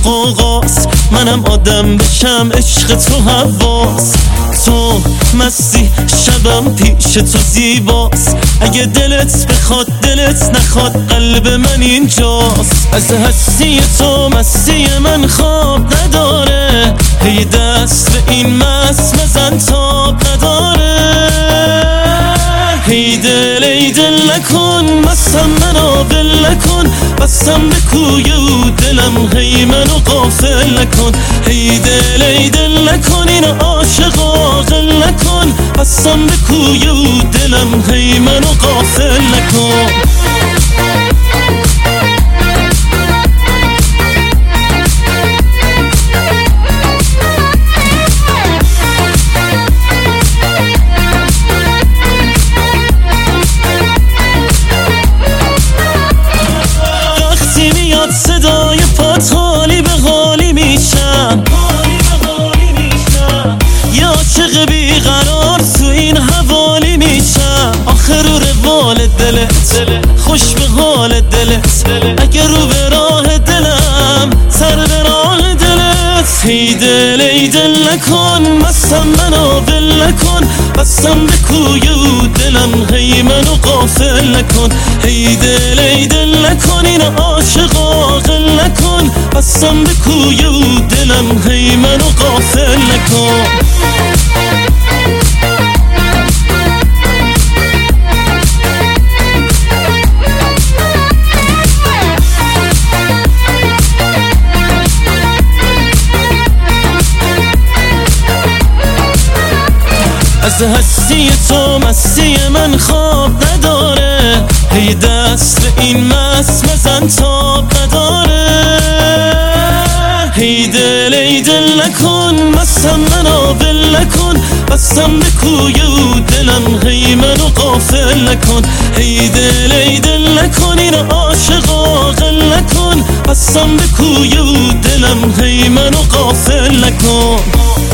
قوقاست، منم آدم بشم عشق تو حواس. تو مستی شبم پیش تو زیباست، اگه دلت بخواد دلت نخواد قلب من اینجاست. از هستی تو مستی من خواب نداره، هی دست به این مست بزن تاب نداره. ای دل ای دل نکن مستم منو ول نکن، بستم به کوی او دلم هی منو غافل نکن. ای دل ای دل نکن اینو عاشق عاقل نکن، بستم به کوی او دلم هی منو غافل نکن. صدای پات حالی به حالی میشم، یه عاشق بیقرار تو این حوالی میشم. آخر رو روال دلت خوش به حال دلت، اگر رو به راه دلم سر به راه دلت. ای دل ای دل نکن مستم منو ول نکن، بستم به کوی او دلم هی منو غافل نکن. ای دل ای دل نکن اینو عاشق عاقل نکن، بستم به کوی او دلم هی منو غافل نکن. از هستی تو مستی من خواب نداره، هی دست به این مست بزن تاب نداره. ای دل ای دل نکن مستم منو ول نکن، بستم به کوی او دلم هی منو غافل نکن. ای دل ای دل نکن اینو عاشق عاقل نکن، بستم به کوی او دلم هی منو غافل نکن.